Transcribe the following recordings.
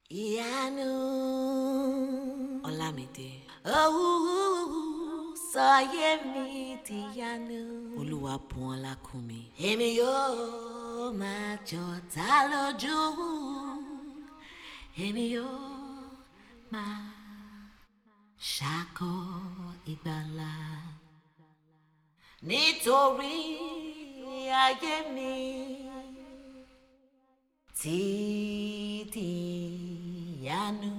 Ìyanu Ọlámídé. Sọ ayé mi dìyanu. Olúwa bùn ọlá kún mi. Èmi yóò máa jọ̀tá lójú. Èmi yóò máa ṣákọ́ ìgbàlà. Nítorí ayé mi ti dìyanu.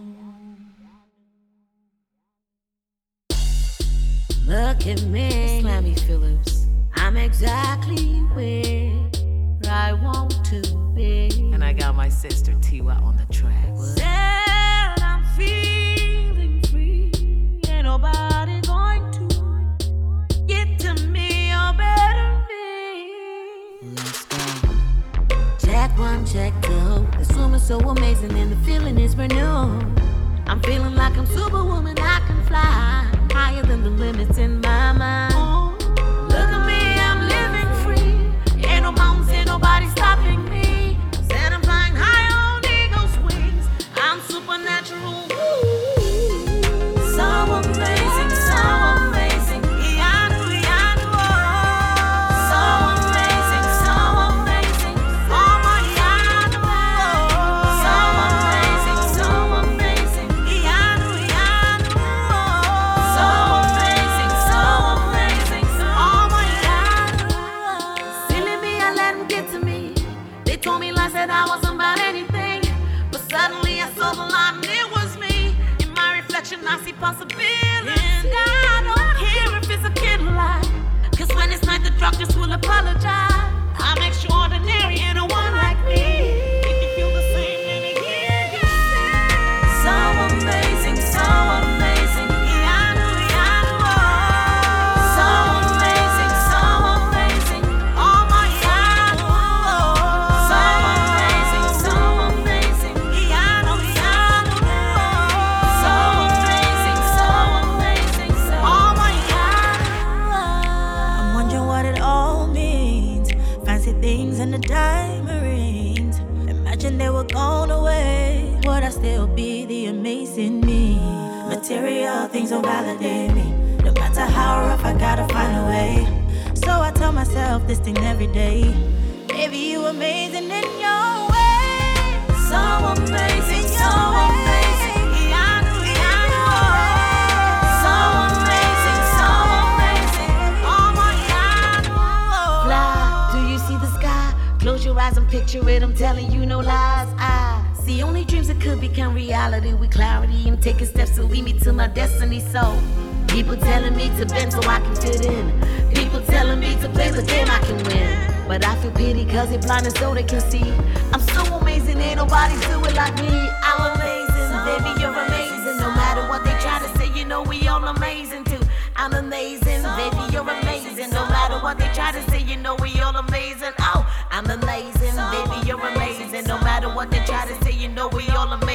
Look at me, Slammy Phillips. I'm exactly where I want to be. And I got my sister Tiwa on the track. Well, I'm feeling free. Ain't nobody going to get to me or better me. Let's go. Check one, check two. The swimming's so amazing and the feeling is renewed. I'm feeling like I'm superwoman. I can fly higher than the limits in my mind. Look at me, I'm living free. Ain't no mountains, ain't nobody stopping me. Said I'm flying high on eagle's wings. I'm supernatural. So amazing, so amazing. Ìyanu, ìyanu, oh. So amazing, so amazing. Ọmọ ìyanu, oh. So amazing, so amazing. Ìyanu, ìyanu, oh. So amazing, so amazing. Ọmọ ìyanu, oh. Feeling me, I let them get to me. They told me lies that I wasn't about anything, but suddenly I saw the light and it was me. In my reflection, I see possibility, and I don't care if it's a kid light. 'Cause when it's night, the doctors will apologize. I'm extraordinary and a one like me. If you feel the same, then again, so amazing, so amazing. Ìyanu, ìyanu, oh. So amazing, so amazing. Ọmọ ìyanu, oh. So amazing, so amazing. Ìyanu, ìyanu, oh. So amazing, so amazing. Ọmọ ìyanu, oh. I'm wondering what it all means. Fancy things and the diamond rings. Imagine they were gone away. Would I still be the amazing me? Material things don't validate me. No matter how rough, I gotta find a way. So I tell myself this thing every day. Baby, you amazing in your way. So amazing, so amazing. Ìyanu, ìyanu, oh. So amazing, so amazing. Ọmọ ìyanu, oh. Fly, do you see the sky? Close your eyes and picture it. I'm telling you no lies. I see only dreams that could become reality with clarity and taking steps to lead me to my destiny. So people telling me to bend so I can fit in. People telling me to play the game I can win. But I feel pity 'cause they're blinded so they can see. I'm so amazing, ain't nobody do it like me. I'm amazing, baby, you're amazing. No matter what they try to say, you know we all amazing too. I'm amazing, baby, you're amazing. No matter what they try to say, you know we all amazing. Oh, I'm amazing, baby, you're amazing. No matter what they try to say, you know we all amazing.